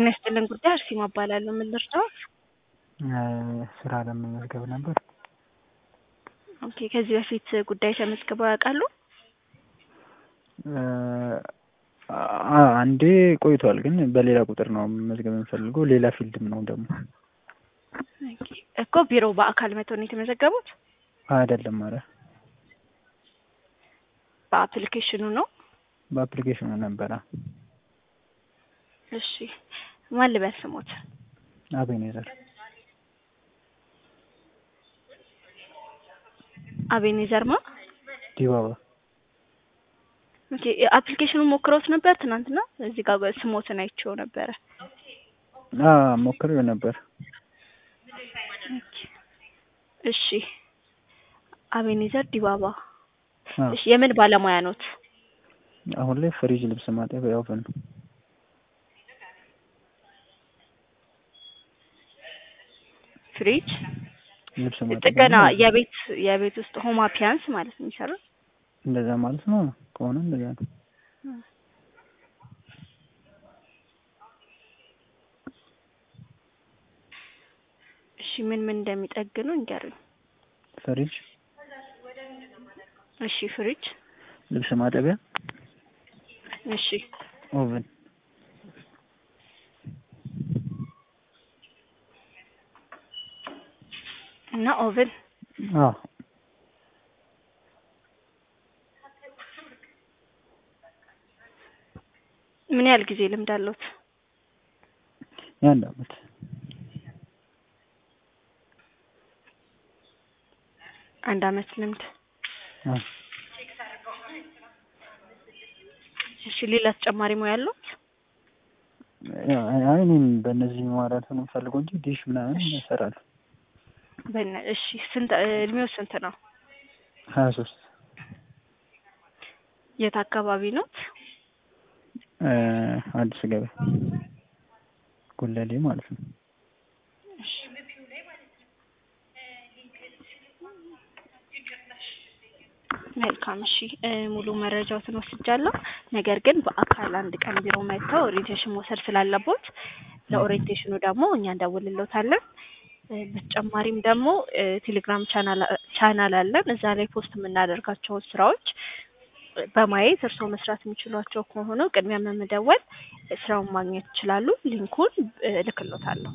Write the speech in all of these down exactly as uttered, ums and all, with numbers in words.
ጤና ይስጥልን ጉዳይ አርሴማ እባላለሁ። ምን ልርዳዎት? ስራ ለመመዝገብ ነበር። ኦኬ፣ ከዚህ በፊት ጉዳይ ተመዝግበው ያውቃሉ? አንዴ ቆይቷል፣ ግን በሌላ ቁጥር ነው መመዝገብ የምፈልገው። ሌላ ፊልድም ነው ደግሞ። ኦኬ እኮ ቢሮ በአካል መተው ነው የተመዘገቡት? አይደለም፣ ኧረ በአፕሊኬሽኑ ነው? በአፕሊኬሽኑ ነበረ። እሺ፣ ማን ልበል ስሞት? አቤኔዘር አቤኔዘር ማ? ዲባባ። ኦኬ፣ አፕሊኬሽኑን ሞክረውት ነበር ትናንትና? እዚህ ጋር ስሞትን አይቼው ነበረ። አዎ ሞክሬው ነበር። እሺ፣ አቤኔዘር ዲባባ። እሺ፣ የምን ባለሙያ ኖት? አሁን ላይ ፍሪጅ፣ ልብስ ማጠቢያ፣ ኦቨን። ፍሪጅ፣ ልብስ ማጠቢያ፣ ጥገና፣ የቤት የቤት ውስጥ ሆም አፒያንስ ማለት ነው የሚሰሩት? እንደዛ ማለት ነው ከሆነ እንደዛ ነው። እሺ፣ ምን ምን እንደሚጠግኑ እንገሩኝ። ፍሪጅ። እሺ፣ ፍሪጅ፣ ልብስ ማጠቢያ፣ እሺ፣ ኦቨን። እና ኦቨን። አዎ። ምን ያህል ጊዜ ልምድ አለዎት? የአንድ አመት። አንድ አመት ልምድ። አዎ። እሺ፣ ሌላ ተጨማሪ ሙያ አለዎት? አይ እኔም በእነዚህ ማውራት ነው የምፈልገው እንጂ ዲሽ ምናምን እሰራለሁ። በእነ እሺ፣ ስንት እድሜው ስንት ነው? ሀያ ሶስት የት አካባቢ ነው? አዲስ ገበያ ጉለሌ ማለት ነው። እሺ፣ መልካም። እሺ፣ ሙሉ መረጃዎትን ወስጃለሁ። ነገር ግን በአካል አንድ ቀን ቢሮ መጥተው ኦሪንቴሽን መውሰድ ስላለቦት ለኦሪንቴሽኑ ደግሞ እኛ እንደውልልዎታለን። በተጨማሪም ደግሞ ቴሌግራም ቻናል ቻናል አለን። እዛ ላይ ፖስት የምናደርጋቸውን ስራዎች በማየት እርስዎ መስራት የሚችሏቸው ከሆነ ቅድሚያ በመደወል ስራውን ማግኘት ይችላሉ። ሊንኩን እልክልዎታለሁ።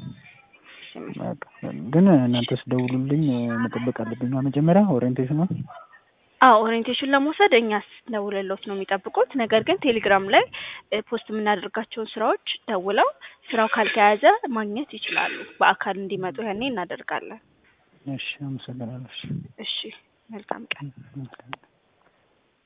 ግን እናንተስ ደውሉልኝ መጠበቅ አለብኝ መጀመሪያ ኦሪንቴሽኑ? አዎ፣ ኦሪንቴሽን ለመውሰድ እኛስ ደውለልዎት ነው የሚጠብቁት። ነገር ግን ቴሌግራም ላይ ፖስት የምናደርጋቸውን ስራዎች ደውለው ስራው ካልተያዘ ማግኘት ይችላሉ። በአካል እንዲመጡ ያኔ እናደርጋለን። እሺ፣ አመሰግናለሁ። እሺ፣ መልካም ቀን።